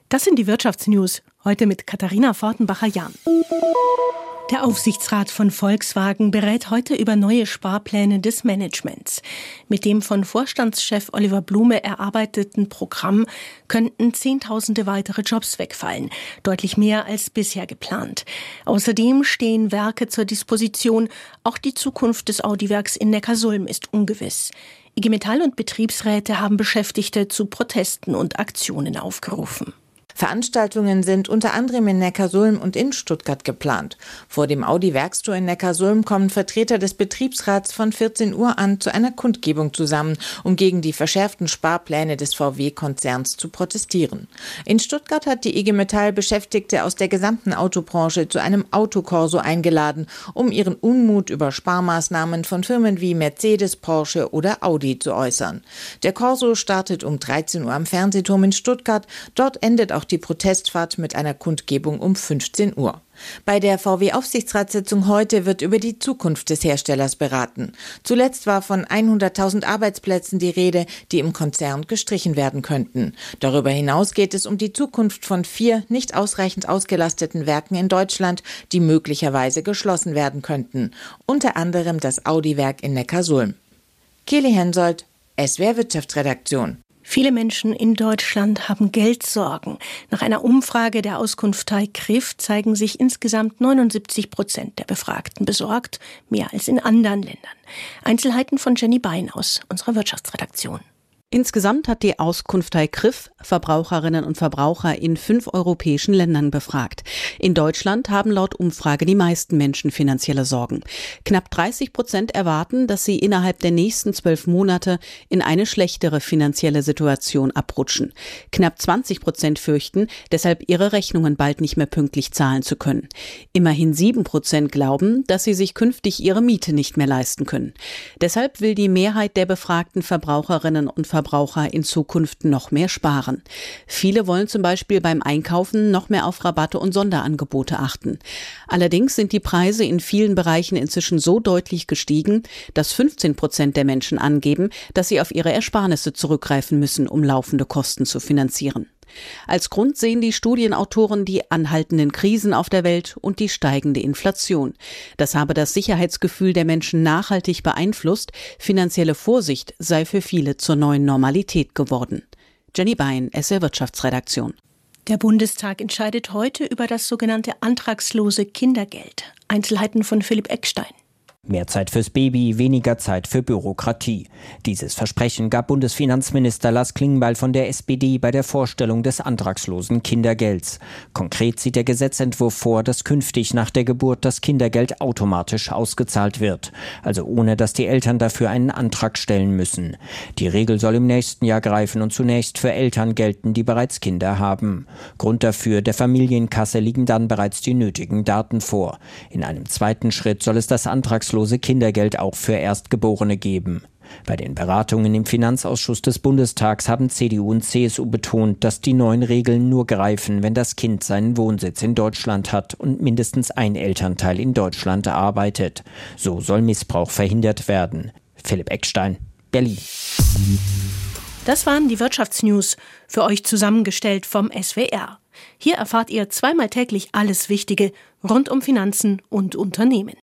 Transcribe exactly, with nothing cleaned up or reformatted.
Das sind die Wirtschaftsnews, heute mit Katharina Fortenbacher-Jahn. Der Aufsichtsrat von Volkswagen berät heute über neue Sparpläne des Managements. Mit dem von Vorstandschef Oliver Blume erarbeiteten Programm könnten Zehntausende weitere Jobs wegfallen, deutlich mehr als bisher geplant. Außerdem stehen Werke zur Disposition. Auch die Zukunft des Audi-Werks in Neckarsulm ist ungewiss. I G Metall und Betriebsräte haben Beschäftigte zu Protesten und Aktionen aufgerufen. Veranstaltungen sind unter anderem in Neckarsulm und in Stuttgart geplant. Vor dem Audi-Werkstor in Neckarsulm kommen Vertreter des Betriebsrats von vierzehn Uhr an zu einer Kundgebung zusammen, um gegen die verschärften Sparpläne des V W-Konzerns zu protestieren. In Stuttgart hat die I G Metall Beschäftigte aus der gesamten Autobranche zu einem Autokorso eingeladen, um ihren Unmut über Sparmaßnahmen von Firmen wie Mercedes, Porsche oder Audi zu äußern. Der Korso startet um dreizehn Uhr am Fernsehturm in Stuttgart. Dort endet auch die Protestfahrt mit einer Kundgebung um fünfzehn Uhr. Bei der V W-Aufsichtsratssitzung heute wird über die Zukunft des Herstellers beraten. Zuletzt war von hunderttausend Arbeitsplätzen die Rede, die im Konzern gestrichen werden könnten. Darüber hinaus geht es um die Zukunft von vier nicht ausreichend ausgelasteten Werken in Deutschland, die möglicherweise geschlossen werden könnten. Unter anderem das Audi-Werk in Neckarsulm. Kili Hensoldt, S W R Wirtschaftsredaktion. Viele Menschen in Deutschland haben Geldsorgen. Nach einer Umfrage der Auskunftei C R I F zeigen sich insgesamt neunundsiebzig Prozent der Befragten besorgt, mehr als in anderen Ländern. Einzelheiten von Jenny Bein aus unserer Wirtschaftsredaktion. Insgesamt hat die Auskunftei C R I F Verbraucherinnen und Verbraucher in fünf europäischen Ländern befragt. In Deutschland haben laut Umfrage die meisten Menschen finanzielle Sorgen. Knapp dreißig Prozent erwarten, dass sie innerhalb der nächsten zwölf Monate in eine schlechtere finanzielle Situation abrutschen. Knapp zwanzig Prozent fürchten, deshalb ihre Rechnungen bald nicht mehr pünktlich zahlen zu können. Immerhin sieben Prozent glauben, dass sie sich künftig ihre Miete nicht mehr leisten können. Deshalb will die Mehrheit der befragten Verbraucherinnen und Verbraucher Verbraucher in Zukunft noch mehr sparen. Viele wollen zum Beispiel beim Einkaufen noch mehr auf Rabatte und Sonderangebote achten. Allerdings sind die Preise in vielen Bereichen inzwischen so deutlich gestiegen, dass fünfzehn Prozent der Menschen angeben, dass sie auf ihre Ersparnisse zurückgreifen müssen, um laufende Kosten zu finanzieren. Als Grund sehen die Studienautoren die anhaltenden Krisen auf der Welt und die steigende Inflation. Das habe das Sicherheitsgefühl der Menschen nachhaltig beeinflusst. Finanzielle Vorsicht sei für viele zur neuen Normalität geworden. Jenny Bein, S W R Wirtschaftsredaktion. Der Bundestag entscheidet heute über das sogenannte antragslose Kindergeld. Einzelheiten von Philipp Eckstein. Mehr Zeit fürs Baby, weniger Zeit für Bürokratie. Dieses Versprechen gab Bundesfinanzminister Lars Klingbeil von der S P D bei der Vorstellung des antragslosen Kindergelds. Konkret sieht der Gesetzentwurf vor, dass künftig nach der Geburt das Kindergeld automatisch ausgezahlt wird. Also ohne, dass die Eltern dafür einen Antrag stellen müssen. Die Regel soll im nächsten Jahr greifen und zunächst für Eltern gelten, die bereits Kinder haben. Grund dafür, der Familienkasse liegen dann bereits die nötigen Daten vor. In einem zweiten Schritt soll es das antragslose Kindergeld auch für Erstgeborene geben. Bei den Beratungen im Finanzausschuss des Bundestags haben C D U und C S U betont, dass die neuen Regeln nur greifen, wenn das Kind seinen Wohnsitz in Deutschland hat und mindestens ein Elternteil in Deutschland arbeitet. So soll Missbrauch verhindert werden. Philipp Eckstein, Berlin. Das waren die Wirtschaftsnews, für euch zusammengestellt vom S W R. Hier erfahrt ihr zweimal täglich alles Wichtige rund um Finanzen und Unternehmen.